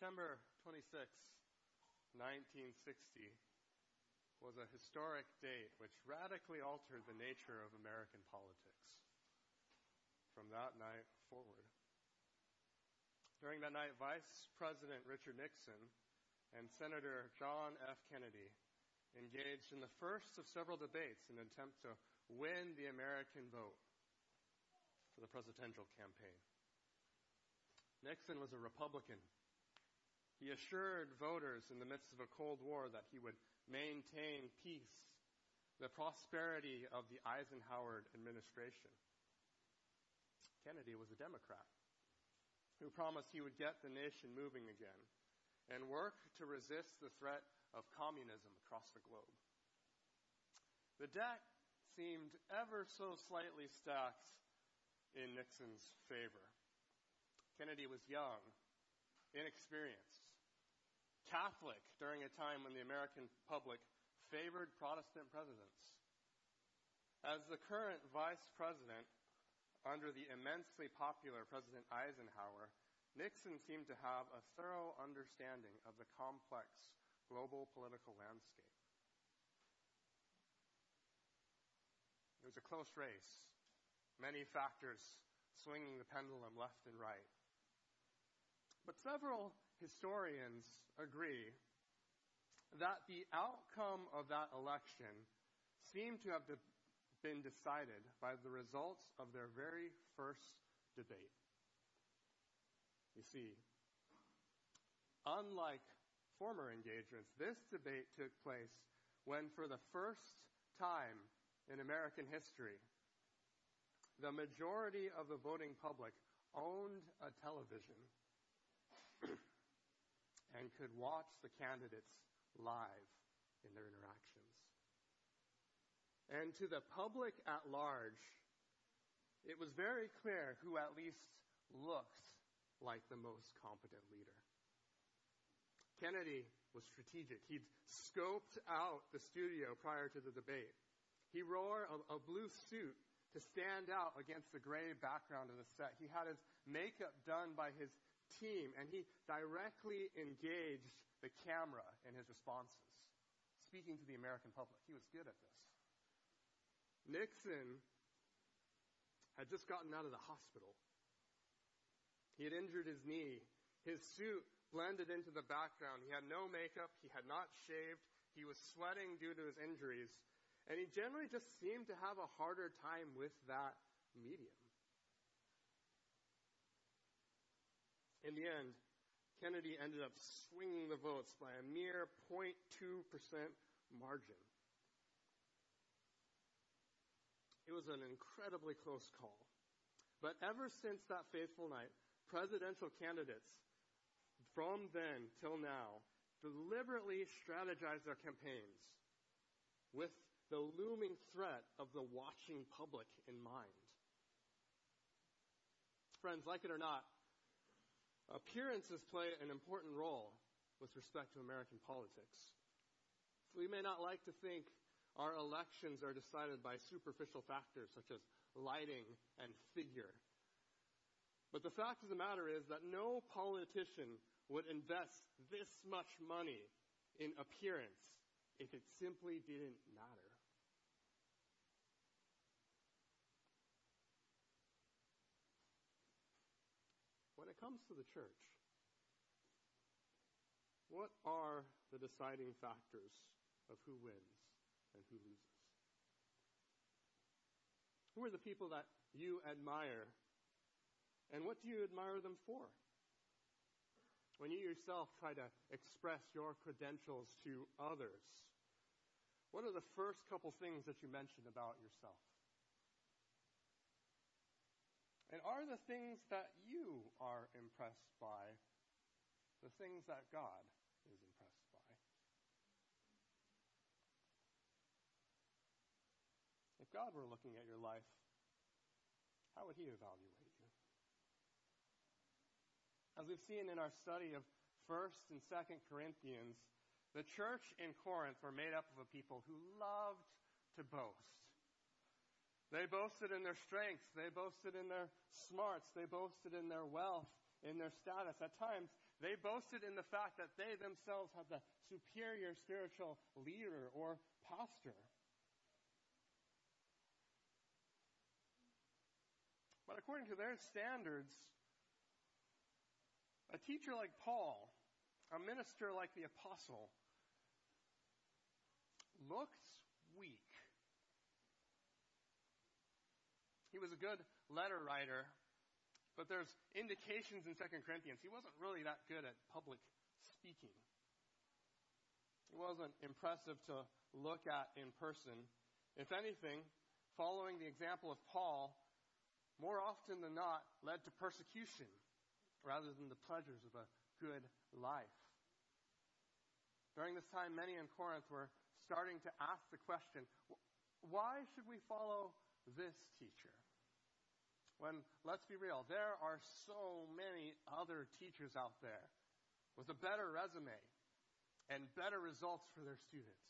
September 26, 1960 was a historic date which radically altered the nature of American politics from that night forward. During that night, Vice President Richard Nixon and Senator John F. Kennedy engaged in the first of several debates in an attempt to win the American vote for the presidential campaign. Nixon was a Republican. He assured voters in the midst of a Cold War that he would maintain peace, the prosperity of the Eisenhower administration. Kennedy was a Democrat who promised he would get the nation moving again and work to resist the threat of communism across the globe. The deck seemed ever so slightly stacked in Nixon's favor. Kennedy was young, inexperienced, Catholic during a time when the American public favored Protestant presidents. As the current vice president under the immensely popular President Eisenhower, Nixon seemed to have a thorough understanding of the complex global political landscape. It was a close race, many factors swinging the pendulum left and right. But several historians agree that the outcome of that election seemed to have been decided by the results of their very first debate. You see, unlike former engagements, this debate took place when, for the first time in American history, the majority of the voting public owned a television and could watch the candidates live in their interactions. And to the public at large, it was very clear who at least looked like the most competent leader. Kennedy was strategic. He'd scoped out the studio prior to the debate. He wore a blue suit to stand out against the gray background of the set. He had his makeup done by his team, and he directly engaged the camera in his responses, speaking to the American public. He was good at this. Nixon had just gotten out of the hospital. He had injured his knee. His suit blended into the background. He had no makeup. He had not shaved. He was sweating due to his injuries. And he generally just seemed to have a harder time with that medium. In the end, Kennedy ended up swinging the votes by a mere 0.2% margin. It was an incredibly close call. But ever since that fateful night, presidential candidates from then till now deliberately strategized their campaigns with the looming threat of the watching public in mind. Friends, like it or not, appearances play an important role with respect to American politics. We may not like to think our elections are decided by superficial factors such as lighting and figure. But the fact of the matter is that no politician would invest this much money in appearance if it simply didn't matter. When it comes to the church, what are the deciding factors of who wins and who loses? Who are the people that you admire, and what do you admire them for? When you yourself try to express your credentials to others, what are the first couple things that you mention about yourself? And are the things that you are impressed by the things that God is impressed by? If God were looking at your life, how would he evaluate you? As we've seen in our study of 1st and 2nd Corinthians, the church in Corinth were made up of a people who loved to boast. They boasted in their strength. They boasted in their smarts. They boasted in their wealth, in their status. At times, They boasted in the fact that they themselves had the superior spiritual leader or pastor. But according to their standards, a teacher like Paul, a minister like the apostle, looked weak. He was a good letter writer, but there's indications in 2 Corinthians he wasn't really that good at public speaking. He wasn't impressive to look at in person. If anything, following the example of Paul, more often than not, led to persecution rather than the pleasures of a good life. During this time, many in Corinth were starting to ask the question, why should we follow this teacher? When, let's be real, there are so many other teachers out there with a better resume and better results for their students.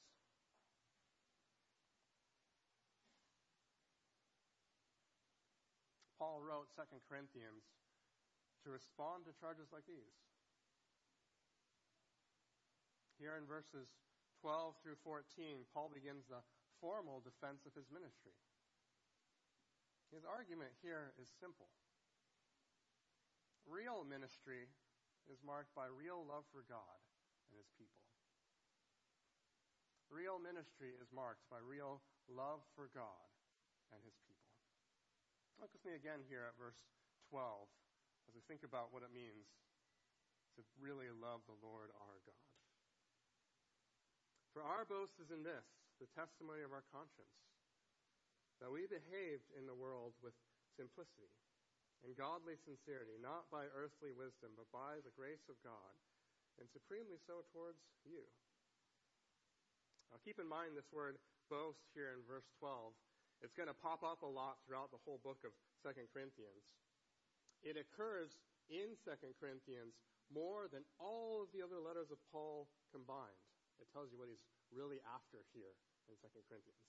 Paul wrote 2 Corinthians to respond to charges like these. Here in verses 12 through 14, Paul begins the formal defense of his ministry. His argument here is simple. Real ministry is marked by real love for God and his people. Real ministry is marked by real love for God and his people. Look with me again here at verse 12 as we think about what it means to really love the Lord our God. For our boast is in this, the testimony of our conscience, that we behaved in the world with simplicity and godly sincerity, not by earthly wisdom, but by the grace of God, and supremely so towards you. Now keep in mind this word boast here in verse 12. It's going to pop up a lot throughout the whole book of 2 Corinthians. It occurs in 2 Corinthians more than all of the other letters of Paul combined. It tells you what he's really after here in 2 Corinthians.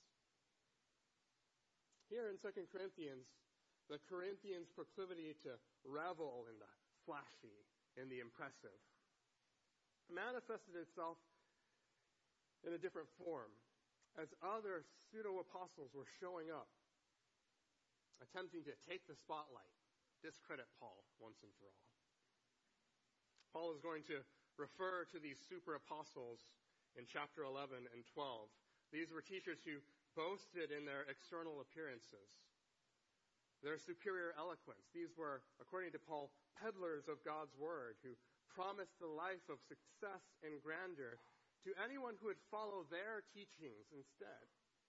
Here in 2 Corinthians, the Corinthians' proclivity to revel in the flashy and the impressive manifested itself in a different form as other pseudo-apostles were showing up, attempting to take the spotlight, discredit Paul once and for all. Paul is going to refer to these super-apostles in chapter 11 and 12. These were teachers who boasted in their external appearances, their superior eloquence. These were, according to Paul, peddlers of God's word who promised the life of success and grandeur to anyone who would follow their teachings instead.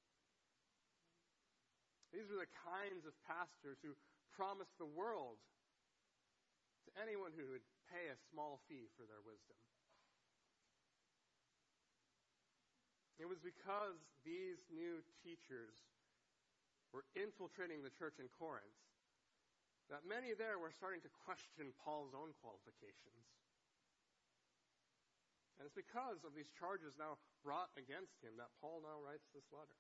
These were the kinds of pastors who promised the world to anyone who would pay a small fee for their wisdom. It was because these new teachers were infiltrating the church in Corinth that many there were starting to question Paul's own qualifications. And it's because of these charges now brought against him that Paul now writes this letter.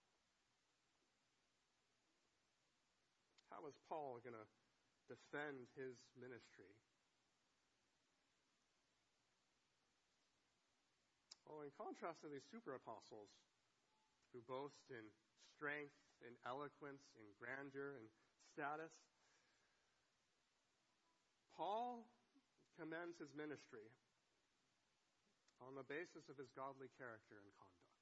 How is Paul going to defend his ministry? Well, in contrast to these super apostles who boast in strength, in eloquence, in grandeur, and status, Paul commends his ministry on the basis of his godly character and conduct.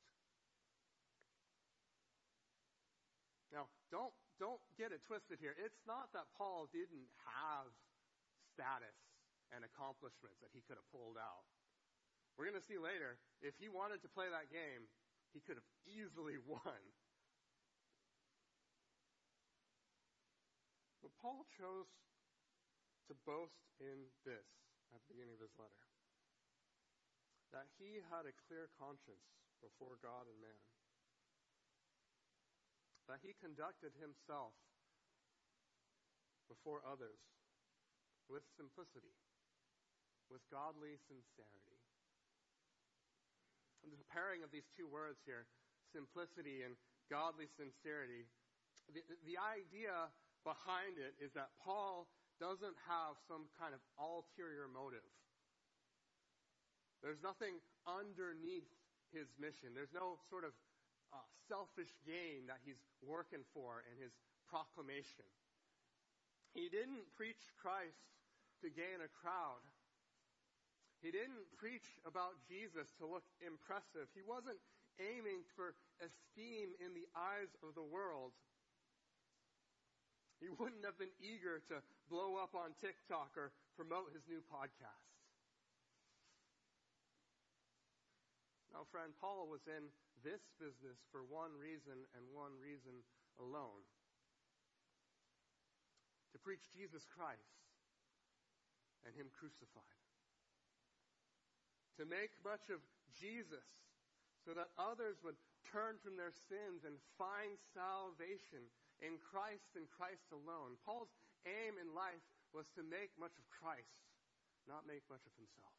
Now, don't get it twisted here. It's not that Paul didn't have status and accomplishments that he could have pulled out. We're going to see later, if he wanted to play that game, he could have easily won. But Paul chose to boast in this at the beginning of his letter, that he had a clear conscience before God and man, that he conducted himself before others with simplicity, with godly sincerity. And the pairing of these two words here, simplicity and godly sincerity, the idea behind it is that Paul doesn't have some kind of ulterior motive There's nothing underneath his mission. There's no sort of selfish gain that he's working for in his proclamation. He didn't preach Christ to gain a crowd. He didn't preach about Jesus to look impressive. He wasn't aiming for esteem in the eyes of the world. He wouldn't have been eager to blow up on TikTok or promote his new podcast. Now, friend, Paul was in this business for one reason and one reason alone: to preach Jesus Christ and him crucified. To make much of Jesus so that others would turn from their sins and find salvation in Christ and Christ alone. Paul's aim in life was to make much of Christ, not make much of himself.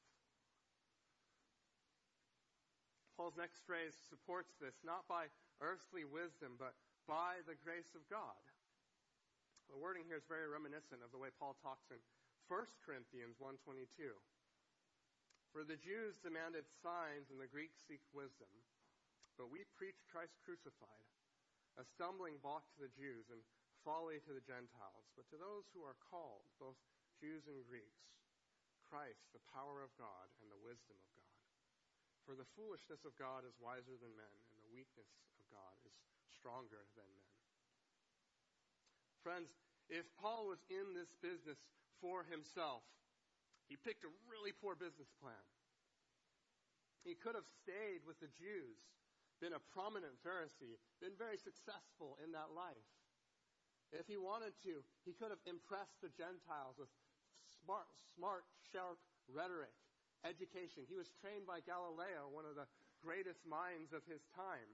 Paul's next phrase supports this, not by earthly wisdom, but by the grace of God. The wording here is very reminiscent of the way Paul talks in 1 Corinthians 1:22. For the Jews demanded signs and the Greeks seek wisdom, but we preach Christ crucified, a stumbling block to the Jews and folly to the Gentiles. But to those who are called, both Jews and Greeks, Christ, the power of God and the wisdom of God. For the foolishness of God is wiser than men, and the weakness of God is stronger than men. Friends, if Paul was in this business for himself, he picked a really poor business plan. He could have stayed with the Jews, been a prominent Pharisee, been very successful in that life. If he wanted to, he could have impressed the Gentiles with smart, sharp rhetoric, education. He was trained by Galileo, one of the greatest minds of his time.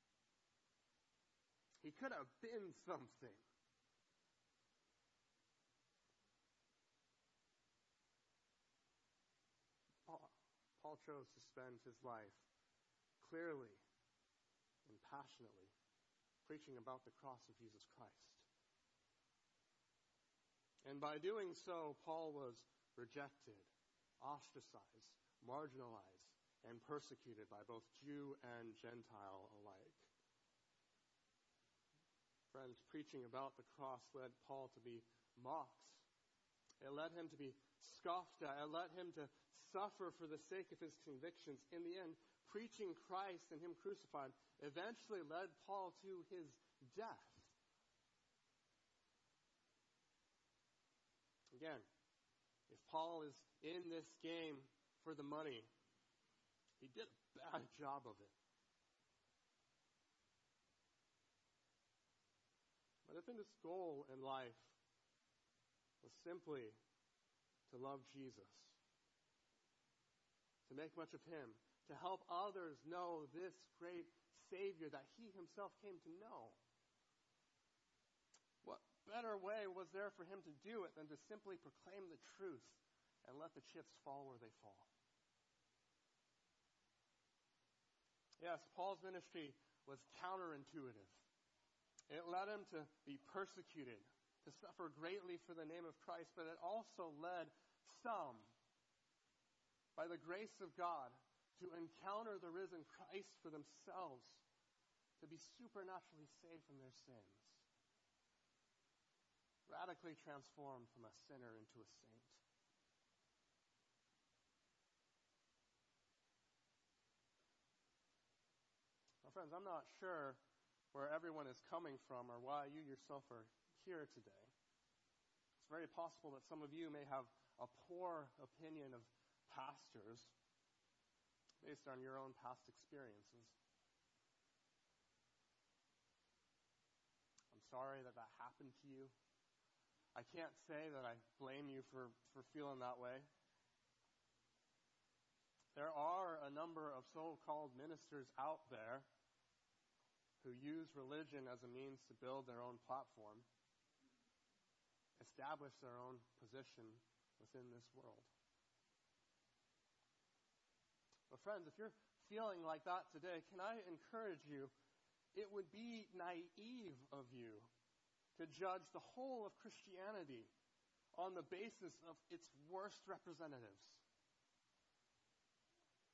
He could have been something. Paul chose to spend his life clearly and passionately preaching about the cross of Jesus Christ. And by doing so, Paul was rejected, ostracized, marginalized, and persecuted by both Jew and Gentile alike. Friends, preaching about the cross led Paul to be mocked. It led him to be scoffed at. It led him to suffer for the sake of his convictions. In the end, preaching Christ and him crucified eventually led Paul to his death. Again, if Paul is in this game for the money, he did a bad job of it. But if his goal in life was simply to love Jesus, to make much of him, to help others know this great Savior that he himself came to know, what better way was there for him to do it than to simply proclaim the truth and let the chips fall where they fall? Yes, Paul's ministry was counterintuitive. It led him to be persecuted, to suffer greatly for the name of Christ, but it also led some, by the grace of God, to encounter the risen Christ for themselves, to be supernaturally saved from their sins, radically transformed from a sinner into a saint. Now, friends, I'm not sure where everyone is coming from or why you yourself are here today. It's very possible that some of you may have a poor opinion of pastors based on your own past experiences. I'm sorry that happened to you. I can't say that I blame you for feeling that way. There are a number of so-called ministers out there who use religion as a means to build their own platform, establish their own position within this world. But friends, if you're feeling like that today, can I encourage you, it would be naive of you to judge the whole of Christianity on the basis of its worst representatives.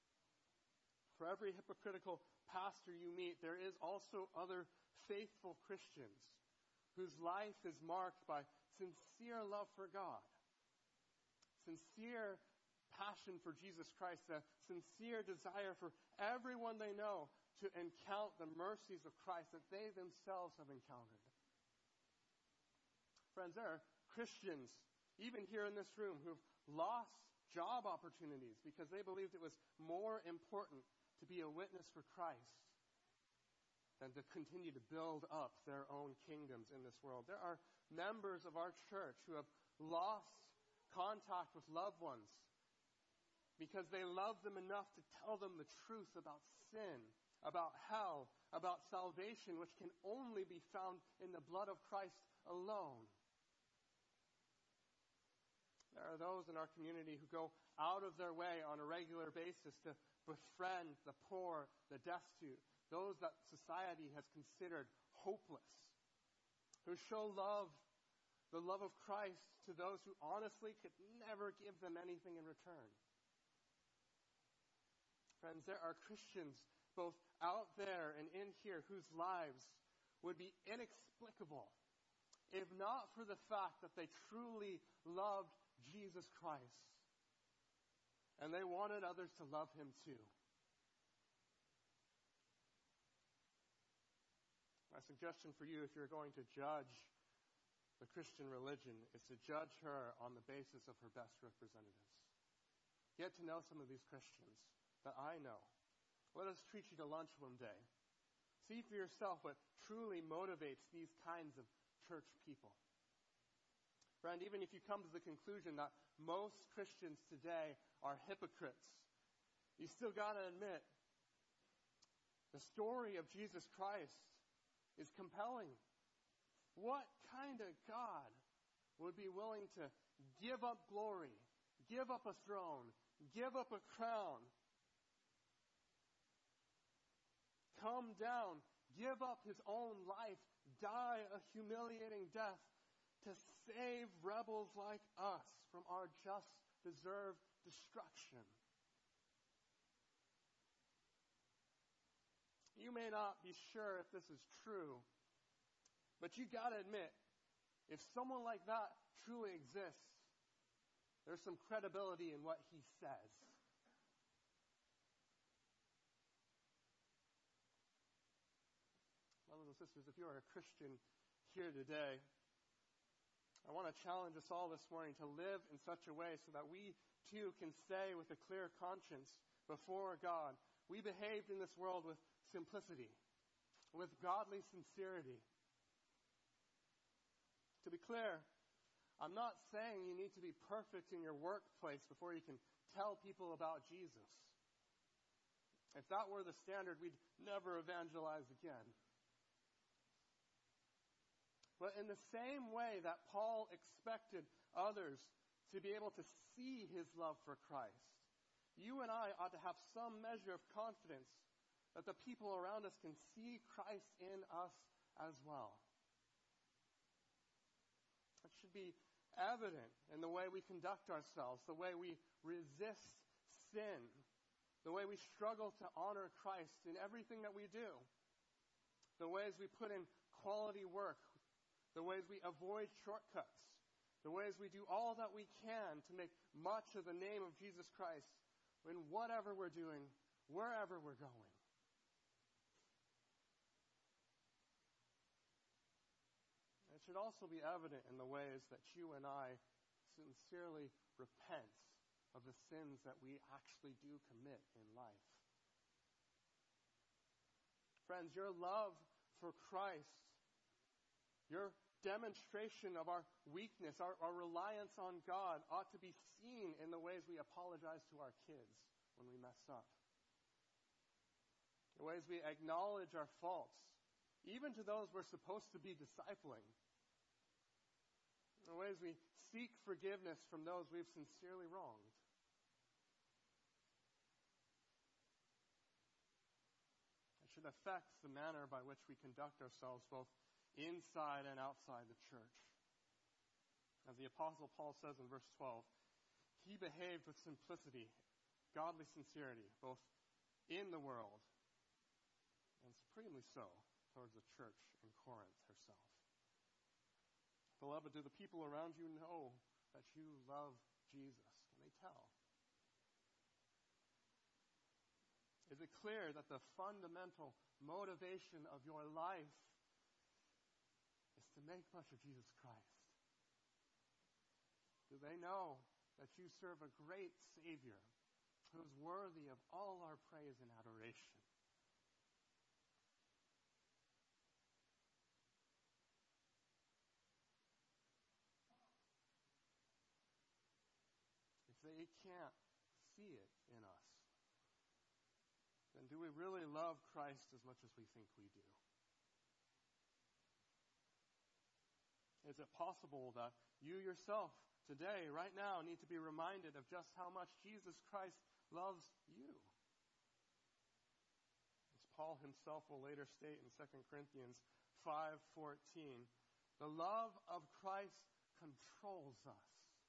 For every hypocritical pastor you meet, there is also other faithful Christians whose life is marked by sincere love for God, sincere passion for Jesus Christ, a sincere desire for everyone they know to encounter the mercies of Christ that they themselves have encountered. Friends, there are Christians, even here in this room, who've lost job opportunities because they believed it was more important to be a witness for Christ than to continue to build up their own kingdoms in this world. There are members of our church who have lost contact with loved ones because they love them enough to tell them the truth about sin, about hell, about salvation, which can only be found in the blood of Christ alone. There are those in our community who go out of their way on a regular basis to befriend the poor, the destitute, those that society has considered hopeless, who show love, the love of Christ, to those who honestly could never give them anything in return. Friends, there are Christians both out there and in here whose lives would be inexplicable if not for the fact that they truly loved Jesus Christ. And they wanted others to love him too. My suggestion for you, if you're going to judge the Christian religion, is to judge her on the basis of her best representatives. Get to know some of these Christians that I know. Let us treat you to lunch one day. See for yourself what truly motivates these kinds of church people. Friend, even if you come to the conclusion that most Christians today are hypocrites, you still got to admit the story of Jesus Christ is compelling. What kind of God would be willing to give up glory, give up a throne, give up a crown, come down, give up his own life, die a humiliating death to save rebels like us from our just deserved destruction? You may not be sure if this is true, but you got to admit, if someone like that truly exists, there's some credibility in what he says. Brothers and sisters, if you are a Christian here today, I want to challenge us all this morning to live in such a way so that we too can say with a clear conscience before God, we behaved in this world with simplicity, with godly sincerity. To be clear, I'm not saying you need to be perfect in your workplace before you can tell people about Jesus. If that were the standard, we'd never evangelize again. But in the same way that Paul expected others to be able to see his love for Christ, you and I ought to have some measure of confidence that the people around us can see Christ in us as well. It should be evident in the way we conduct ourselves, the way we resist sin, the way we struggle to honor Christ in everything that we do, the ways we put in quality work, the ways we avoid shortcuts, the ways we do all that we can to make much of the name of Jesus Christ in whatever we're doing, wherever we're going. It should also be evident in the ways that you and I sincerely repent of the sins that we actually do commit in life. Friends, your love for Christ, your demonstration of our weakness, our reliance on God ought to be seen in the ways we apologize to our kids when we mess up. The ways we acknowledge our faults, even to those we're supposed to be discipling. The ways we seek forgiveness from those we've sincerely wronged. It should affect the manner by which we conduct ourselves both inside and outside the church. As the Apostle Paul says in verse 12, he behaved with simplicity, godly sincerity, both in the world, and supremely so towards the church in Corinth herself. Beloved, do the people around you know that you love Jesus? Can they tell? Is it clear that the fundamental motivation of your life is to make much of Jesus Christ? Do they know that you serve a great Savior who is worthy of all our praise and adoration? If they can't see it in us, then do we really love Christ as much as we think we do? Is it possible that you yourself today, right now, need to be reminded of just how much Jesus Christ loves you? As Paul himself will later state in 2 Corinthians 5:14, the love of Christ controls us.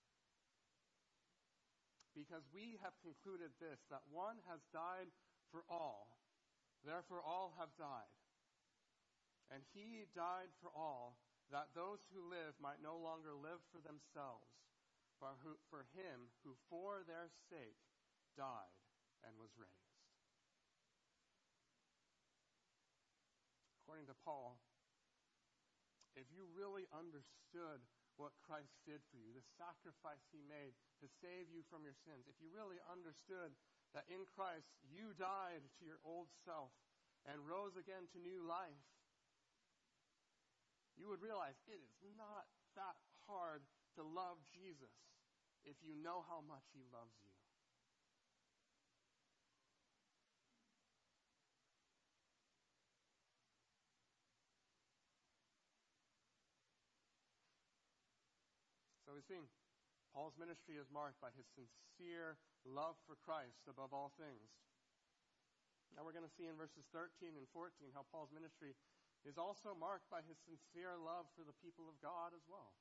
Because we have concluded this, that one has died for all, therefore all have died. And he died for all, that those who live might no longer live for themselves, but for him who for their sake died and was raised. According to Paul, if you really understood what Christ did for you, the sacrifice he made to save you from your sins, if you really understood that in Christ you died to your old self and rose again to new life, you would realize it is not that hard to love Jesus if you know how much he loves you. So we see, Paul's ministry is marked by his sincere love for Christ above all things. Now we're going to see in verses 13 and 14 how Paul's ministry is also marked by his sincere love for the people of God as well.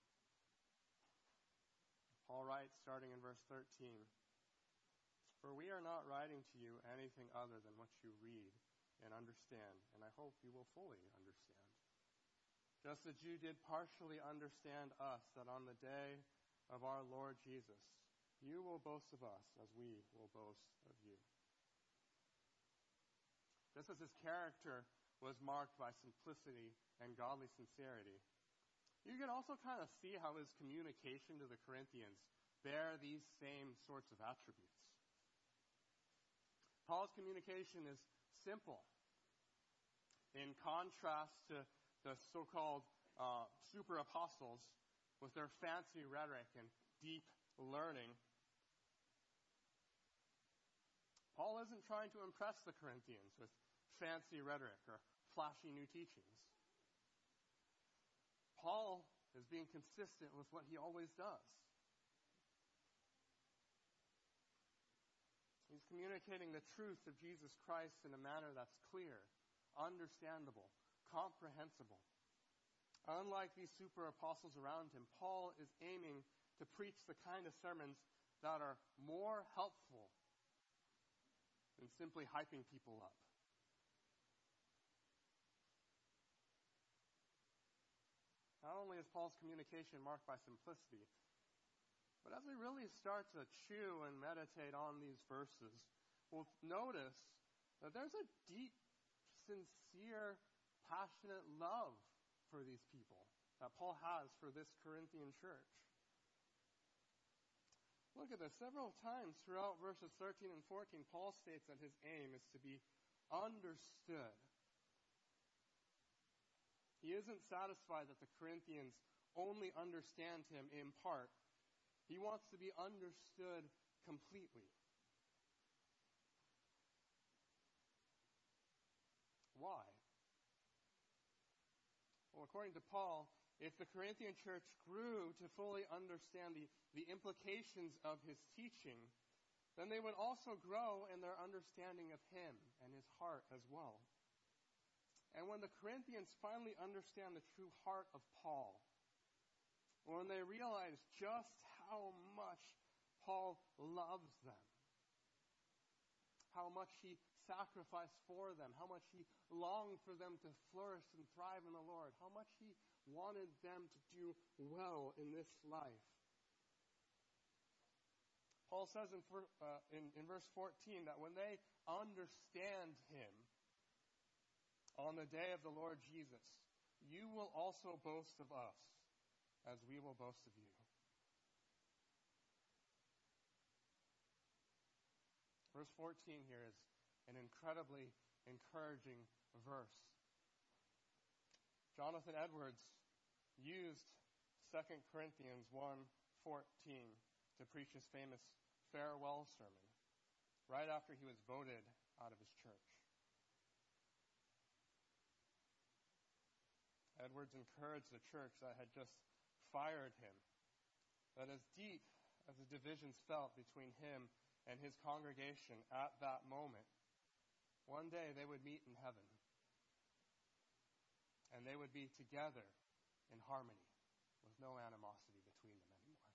Paul writes, starting in verse 13, "For we are not writing to you anything other than what you read and understand, and I hope you will fully understand. Just as you did partially understand us, that on the day of our Lord Jesus, you will boast of us as we will boast of you." Just as his character was marked by simplicity and godly sincerity, you can also kind of see how his communication to the Corinthians bear these same sorts of attributes. Paul's communication is simple, in contrast to the so-called super apostles with their fancy rhetoric and deep learning. Paul isn't trying to impress the Corinthians with fancy rhetoric or flashy new teachings. Paul is being consistent with what he always does. He's communicating the truth of Jesus Christ in a manner that's clear, understandable, comprehensible. Unlike these super apostles around him, Paul is aiming to preach the kind of sermons that are more helpful than simply hyping people up. Not only is Paul's communication marked by simplicity, but as we really start to chew and meditate on these verses, we'll notice that there's a deep, sincere, passionate love for these people that Paul has for this Corinthian church. Look at this. Several times throughout verses 13 and 14, Paul states that his aim is to be understood. He isn't satisfied that the Corinthians only understand him in part. He wants to be understood completely. Why? Well, according to Paul, if the Corinthian church grew to fully understand the implications of his teaching, then they would also grow in their understanding of him and his heart as well. And when the Corinthians finally understand the true heart of Paul, when they realize just how much Paul loves them, how how much he sacrificed for them, how much he longed for them to flourish and thrive in the Lord, how much he wanted them to do well in this life. Paul says in verse 14 that when they understand him on the day of the Lord Jesus, you will also boast of us, as we will boast of you. Verse 14 here is an incredibly encouraging verse. Jonathan Edwards used 2 Corinthians 1:14 to preach his famous farewell sermon right after he was voted out of his church. Edwards encouraged the church that had just fired him, that as deep as the divisions felt between him and his congregation at that moment, one day they would meet in heaven, and they would be together in harmony with no animosity between them anymore.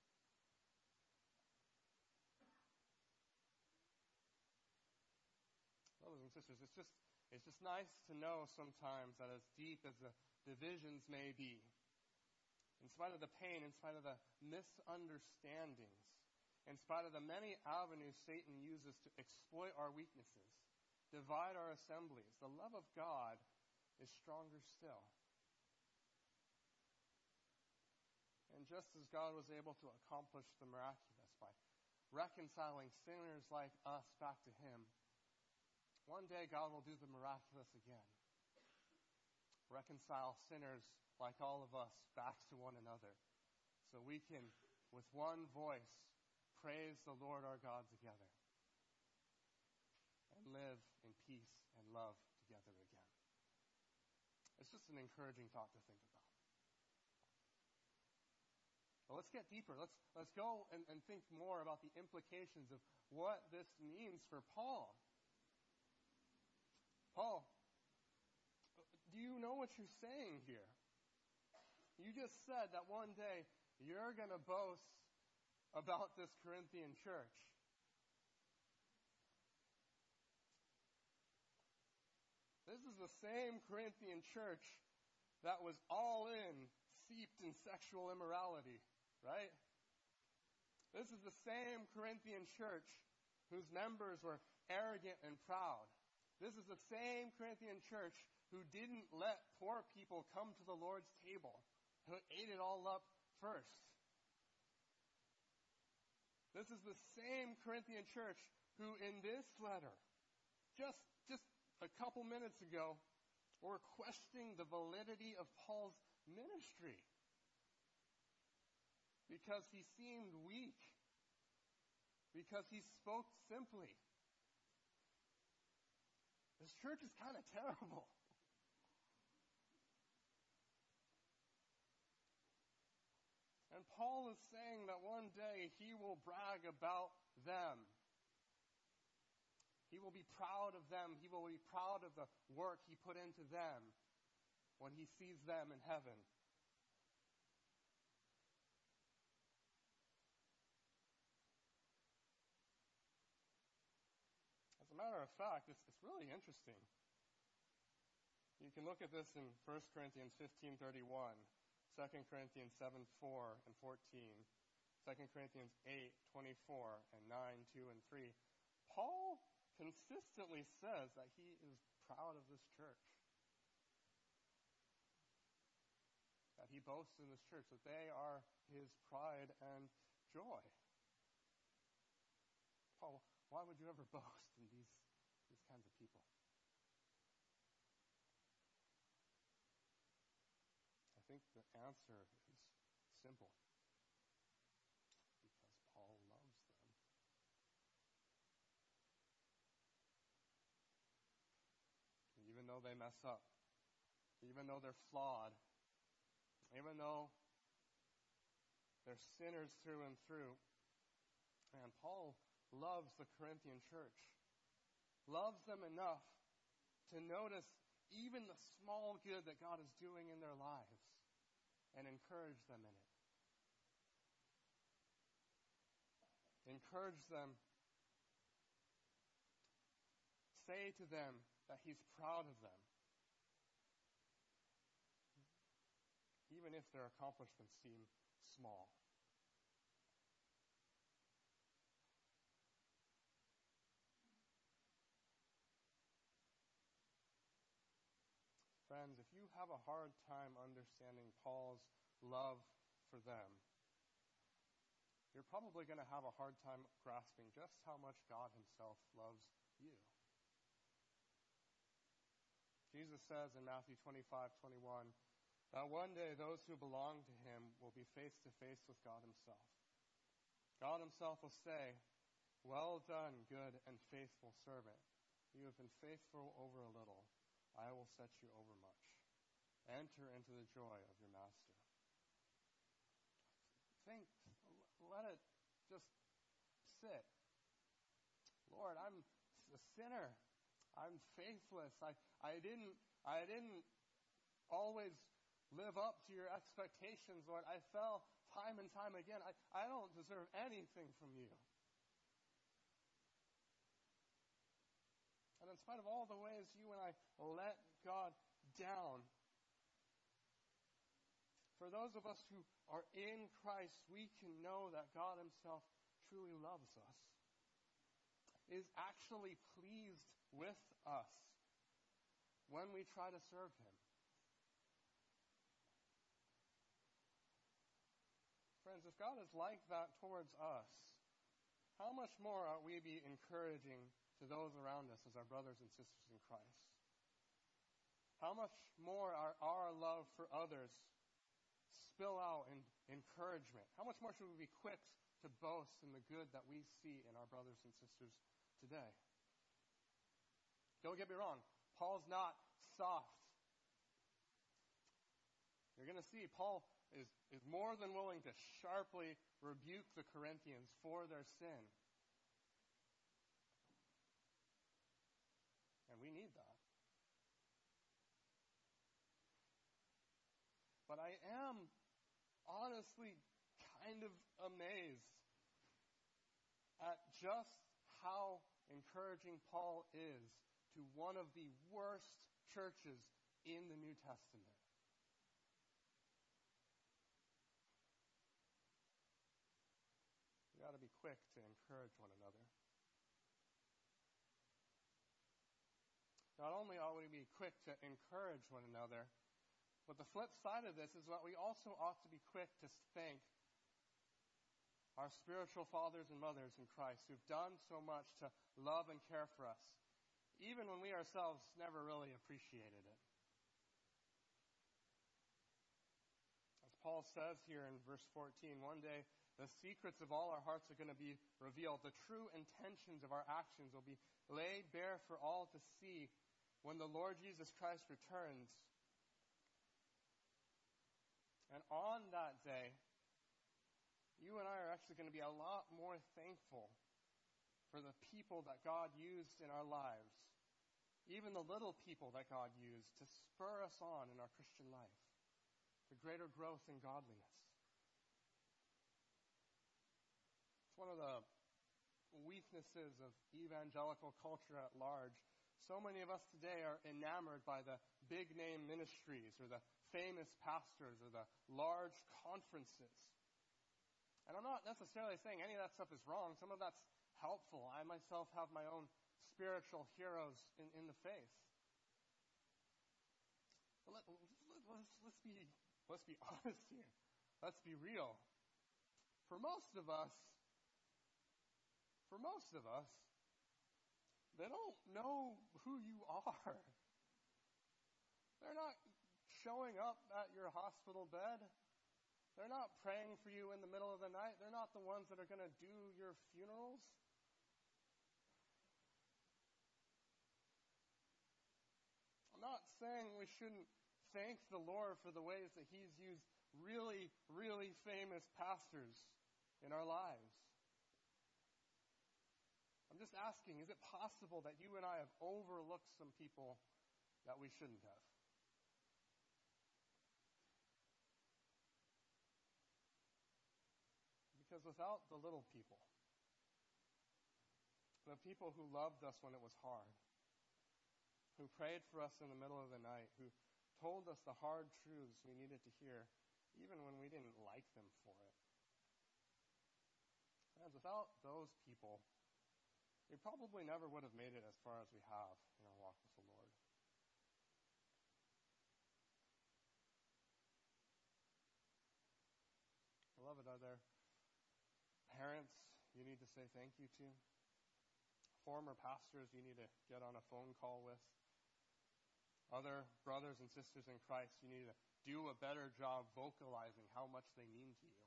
Brothers and sisters, it's just nice to know sometimes that as deep as the divisions may be, in spite of the pain, in spite of the misunderstandings, in spite of the many avenues Satan uses to exploit our weaknesses, divide our assemblies, the love of God is stronger still. And just as God was able to accomplish the miraculous by reconciling sinners like us back to him, one day God will do the miraculous again. Reconcile sinners like all of us back to one another, so we can, with one voice, praise the Lord our God together and live in peace and love together again. It's just an encouraging thought to think about. But let's get deeper. Let's go and think more about the implications of what this means for Paul. Paul, do you know what you're saying here? You just said that one day you're going to boast about this Corinthian church. This is the same Corinthian church that was all in, steeped in sexual immorality, right? This is the same Corinthian church whose members were arrogant and proud. This is the same Corinthian church who didn't let poor people come to the Lord's table, who ate it all up first. This is the same Corinthian church who in this letter, just a couple minutes ago, were questioning the validity of Paul's ministry because he seemed weak, because he spoke simply. This church is kind of terrible. And Paul is saying that one day he will brag about them. He will be proud of them. He will be proud of the work he put into them when he sees them in heaven. As a matter of fact, it's really interesting. You can look at this in 1 Corinthians 15:31. 2 Corinthians 7:4 and 14, 2 Corinthians 8:24 and 9:2 and 3. Paul consistently says that he is proud of this church, that he boasts in this church, that they are his pride and joy. Paul, why would you ever boast in these kinds of people? I think the answer is simple. Because Paul loves them. Even though they mess up, even though they're flawed, even though they're sinners through and through, and Paul loves the Corinthian church, loves them enough to notice even the small good that God is doing in their lives and encourage them in it. Encourage them say to them that he's proud of them, even if their accomplishments seem small. Friends, if you have a hard time understanding Paul's love for them, you're probably going to have a hard time grasping just how much God himself loves you. Jesus says in Matthew 25:21 that one day those who belong to him will be face to face with God himself. God himself will say, "Well done, good and faithful servant. You have been faithful over a little. I will set you over much. Enter into the joy of your master." Let it just sit. Lord, I'm a sinner. I'm faithless. I didn't always live up to your expectations, Lord. I fell time and time again. I don't deserve anything from you. And in spite of all the ways you and I let God down, for those of us who are in Christ, we can know that God himself truly loves us, is actually pleased with us when we try to serve him. Friends, if God is like that towards us, how much more ought we be encouraging to those around us as our brothers and sisters in Christ? How much more our love for others spill out in encouragement? How much more should we be quick to boast in the good that we see in our brothers and sisters today? Don't get me wrong, Paul's not soft. You're going to see Paul is more than willing to sharply rebuke the Corinthians for their sin. And we need that. But I am honestly kind of amazed at just how encouraging Paul is to one of the worst churches in the New Testament. We ought to be quick to encourage one another. Not only ought we be quick to encourage one another, but the flip side of this is that we also ought to be quick to thank our spiritual fathers and mothers in Christ who've done so much to love and care for us, even when we ourselves never really appreciated it. As Paul says here in verse 14, one day the secrets of all our hearts are going to be revealed. The true intentions of our actions will be laid bare for all to see when the Lord Jesus Christ returns. And on that day, you and I are actually going to be a lot more thankful for the people that God used in our lives, even the little people that God used to spur us on in our Christian life to greater growth in godliness. It's one of the weaknesses of evangelical culture at large. So many of us today are enamored by the big-name ministries or the famous pastors or the large conferences. And I'm not necessarily saying any of that stuff is wrong. Some of that's helpful. I myself have my own spiritual heroes in the faith. But let's be honest here. Let's be real. For most of us, they don't know who you are. They're not showing up at your hospital bed. They're not praying for you in the middle of the night. They're not the ones that are going to do your funerals. I'm not saying we shouldn't thank the Lord for the ways that he's used really, really famous pastors in our lives. I'm just asking, is it possible that you and I have overlooked some people that we shouldn't have? Because without the little people, the people who loved us when it was hard, who prayed for us in the middle of the night, who told us the hard truths we needed to hear, even when we didn't like them for it. And without those people, we probably never would have made it as far as we have in our walk with the Lord. Beloved, are there parents you need to say thank you to? Former pastors you need to get on a phone call with? Other brothers and sisters in Christ you need to do a better job vocalizing how much they mean to you?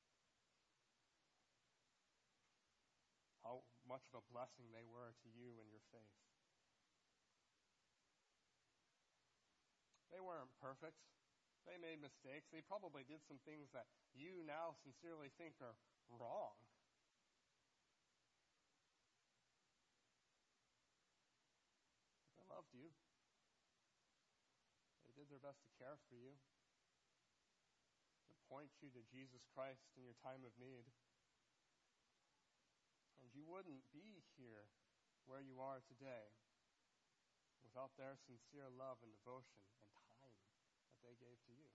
How much of a blessing they were to you in your faith? They weren't perfect. They made mistakes. They probably did some things that you now sincerely think are wrong. But they loved you. They did their best to care for you, to point you to Jesus Christ in your time of need. And you wouldn't be here where you are today without their sincere love and devotion and time that they gave to you.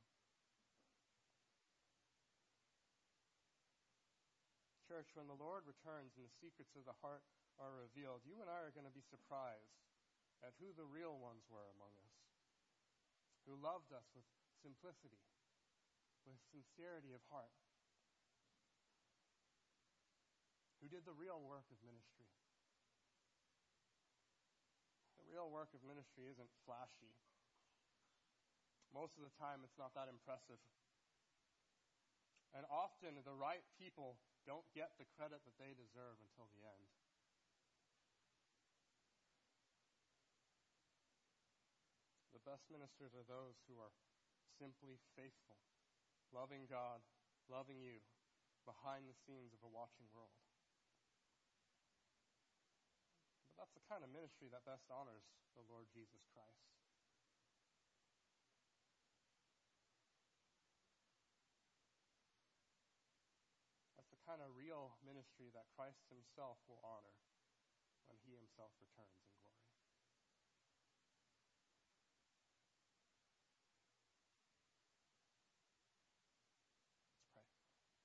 Church, when the Lord returns and the secrets of the heart are revealed, you and I are going to be surprised at who the real ones were among us, who loved us with simplicity, with sincerity of heart, who did the real work of ministry. The real work of ministry isn't flashy. Most of the time, it's not that impressive. And often, the right people don't get the credit that they deserve until the end. The best ministers are those who are simply faithful, loving God, loving you, behind the scenes of a watching world. But that's the kind of ministry that best honors the Lord Jesus Christ. Kind of real ministry that Christ himself will honor when he himself returns in glory. Let's pray.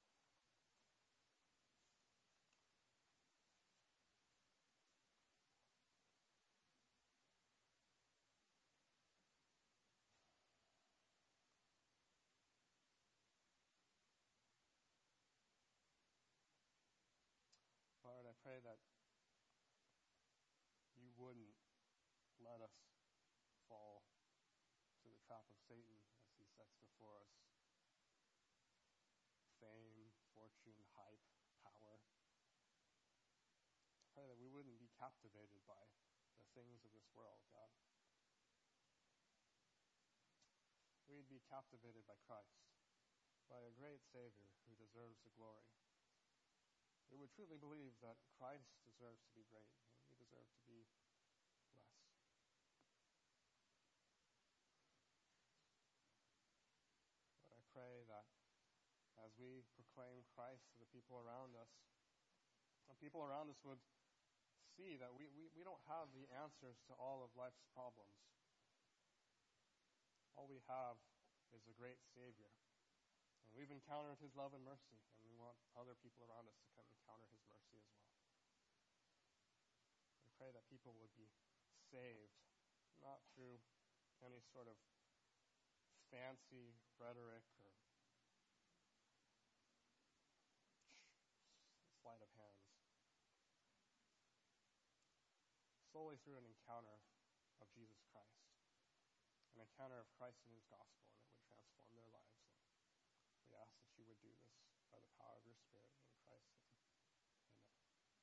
Lord, I pray that you wouldn't let us fall to the trap of Satan as he sets before us fame, fortune, hype, power. I pray that we wouldn't be captivated by the things of this world, God. We'd be captivated by Christ, by a great Savior who deserves the glory. We would truly believe that Christ deserves to be great, and we deserve to be less. But I pray that as we proclaim Christ to the people around us, the people around us would see that we don't have the answers to all of life's problems. All we have is a great Savior. And we've encountered his love and mercy, and we want other people around us to come encounter his mercy as well. We pray that people would be saved, not through any sort of fancy rhetoric or sleight of hands, solely through an encounter of Jesus Christ, an encounter of Christ and his gospel, and it would transform their lives. We ask that you would do this by the power of your Spirit in Christ's name. Amen.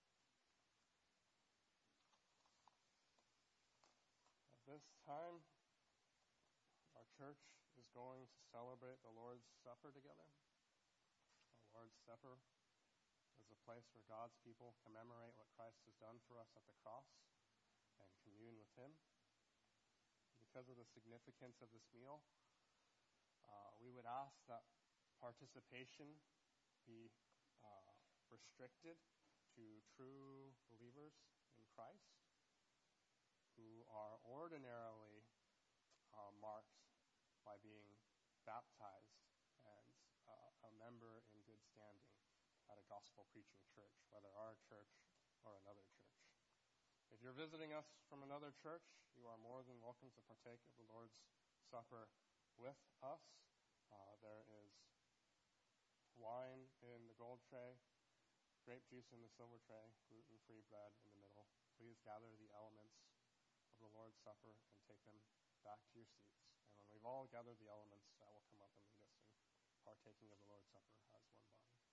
At this time, our church is going to celebrate the Lord's Supper together. The Lord's Supper is a place where God's people commemorate what Christ has done for us at the cross and commune with him. Because of the significance of this meal, we would ask that participation be restricted to true believers in Christ who are ordinary ordinarily marked by being baptized and a member in good standing at a gospel-preaching church, whether our church or another church. If you're visiting us from another church, you are more than welcome to partake of the Lord's Supper with us. There is wine in the gold tray, grape juice in the silver tray, gluten-free bread in the middle. Please gather the elements of the Lord's Supper and take them back to your seats. And when we've all gathered the elements, I will come up and lead us in partaking of the Lord's Supper as one body.